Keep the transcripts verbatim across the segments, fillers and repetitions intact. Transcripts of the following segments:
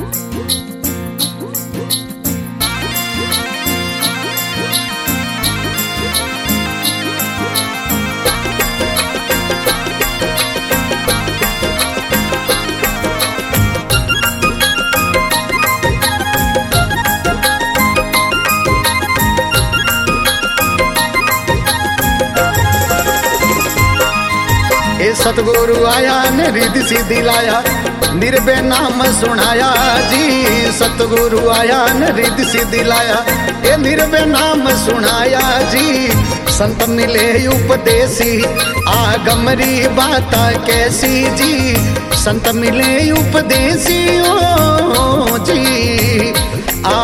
ए सतगुरु आया ने रिद्धि सिद्धि लाया, निर्भय नाम सुनाया जी। सतगुरु आया ने रिद्धि सिद्धि लाया, ए निर्भय नाम सुनाया जी। संत मिले उपदेशी, आगमरी बात कैसी जी। संत मिले उपदेशी ओ जी आ।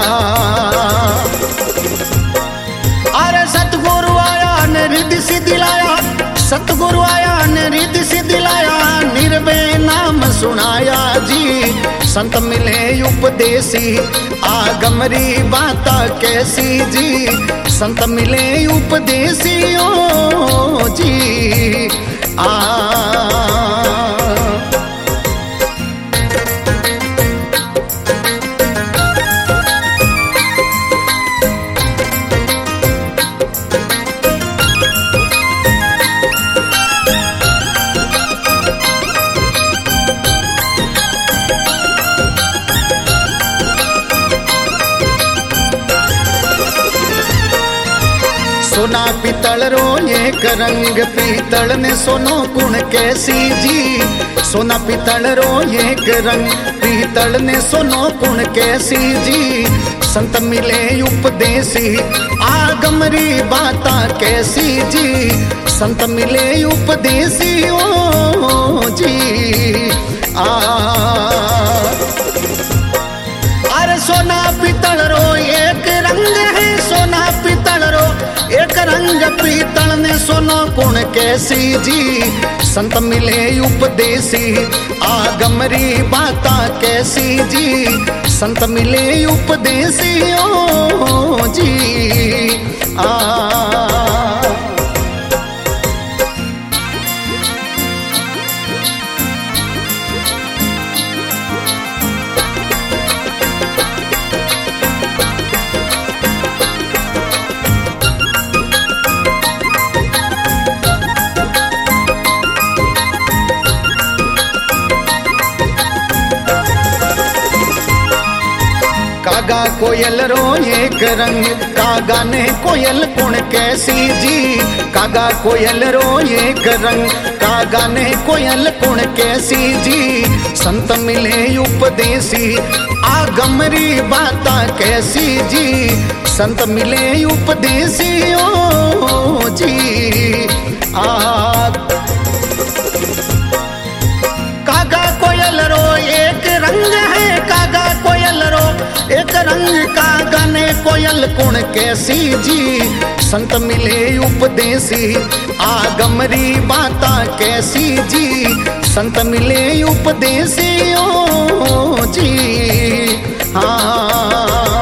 अरे सतगुरु आया ने रिद्धि सिद्धि लाया, सतगुरु आया ने रिद्धि सिद्धि लाया, निर्भय नाम सुनाया जी। संत मिले उपदेशी, आगमरी बात कैसी जी। संत मिले उपदेशी ओ जी आ। सोना पीतल रो एक रंग, पीतल ने सोनो गुण कैसी जी। सोना पीतल रो एक रंग, पीतल ने सोनो गुण कैसी जी। संत मिले उपदेशी, आगमरी बात कैसी जी। संत मिले उपदेशी ओ जी आ। अरे सोना पीतल रो एक रंग है, सोना पीतल रो एक रंग, पीतल ने सोनो गुण कैसी जी। संत मिले उपदेशी, आगमरी बात कैसी जी। संत मिले उपदेशी ओ जी आ। कागा कोयल रो एक रंग, कागा ने कोयल गुण कैसी जी। कागा कोयल रो एक रंग, कागा ने कोयल गुण कैसी जी। संत मिले उपदेशी, आगमरी बात कैसी जी। संत मिले उपदेशी ओ जी आ। कागा कोयल रो एक रंग है, कागा कोयल रो एक रंग, कागा ने कोयल गुण कैसी जी। संत मिले उपदेशी, आगमरी बात कैसी जी। संत मिले उपदेशी ओ जी हाँ।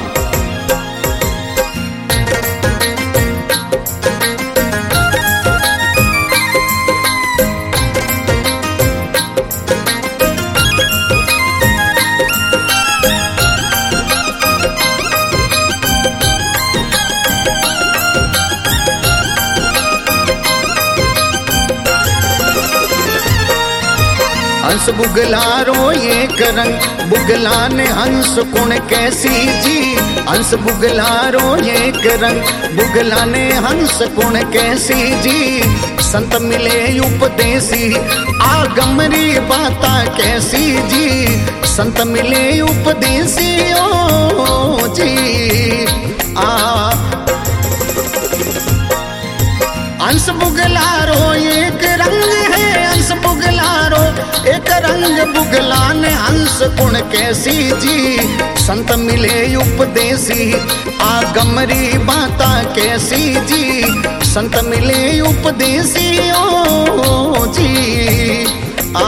हंस बुगलारो एक रंग, बुगला ने हंस गुण कैसी जी। हंस बुगलारो एक रंग, बुगला ने हंस गुण कैसी जी। संत मिले उपदेशी, आगमरी बात कैसी जी। संत मिले उपदेशी ओ जी आ। हंस बुगलारो एक रंग है, हंस बुगलारो एक रंग, बुगला ने हंस गुण कैसी जी। संत मिले उपदेशी, आगमरी बात कैसी जी। संत मिले उपदेशी ओ जी आ।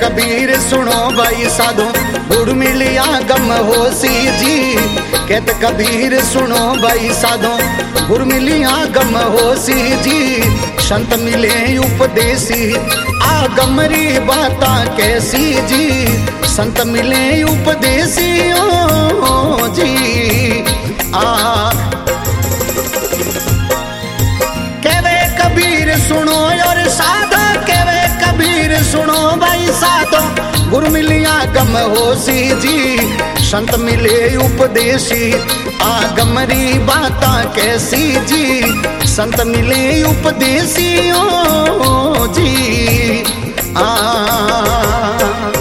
कबीर सुनो भाई साधो गुर मिलिया गम होसी जी। कहत कबीर सुनो भाई साधो गुर मिलिया गम होसी जी। संत मिले उपदेसी आगमरी बाता कैसी जी। संत मिले उपदेसी ओ जी आ कहवे कबीर सुनो और साधो कहवे कबीर सुनो भाई साधो गुरु मिलिया गम होसी जी। संत मिले उपदेसी आगमरी बाता कैसी जी। संत मिले उपदेसी ओ जी आ